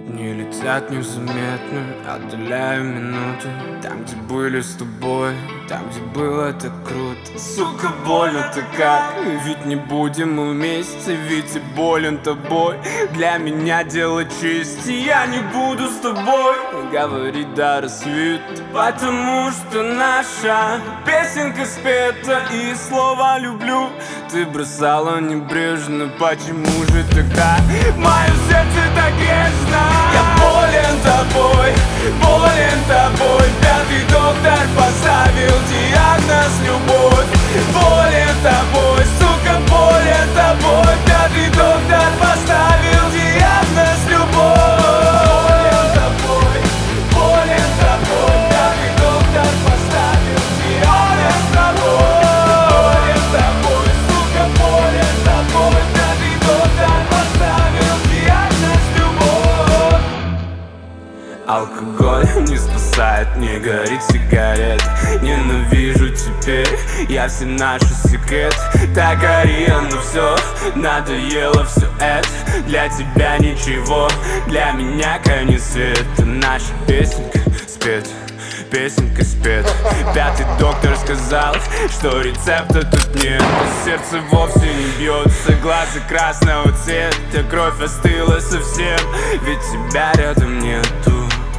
Дни летят незаметно, отдаляю минуту. Там, где были с тобой, там, где было так круто. Сука, больно-то как, ведь не будем мы вместе. Ведь и болен тобой, для меня дело чести. Я не буду с тобой говорить до рассвета, потому что наша песенка спета. И слова люблю ты бросала небрежно. Почему же тогда мое сердце так нежно? Я болен тобой, болен тобой. Пятый доктор поставил диагноз любовь. Болен тобой, сука, болен тобой. Пятый доктор поставил диагноз любовь. Болен тобой, болен тобой. Пятый доктор поставил диагноз тобой. Болен тобой, сука, болен тобой. Пятый доктор поставил диагноз любовь. Алкоголь не спасает, не горит сигарет. Ненавижу теперь я все наши секреты. Так гори, но все, надоело все это. Для тебя ничего, для меня конец света. Наша песенка спет, песенка спет. Пятый доктор сказал, что рецепта тут нет. Сердце вовсе не бьется, глаза красного цвета. Кровь остыла совсем, ведь тебя рядом нету.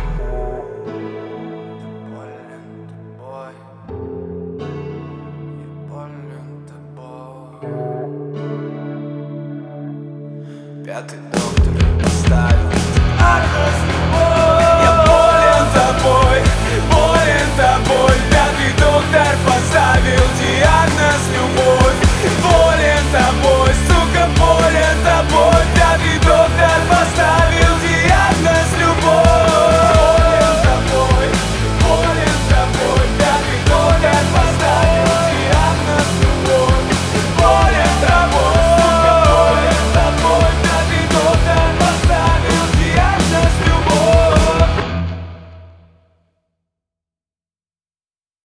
Пятый доктор поставил диагноз любовь. Я болен тобой, болен тобой. Пятый доктор поставил диагноз любовь. Болен тобой.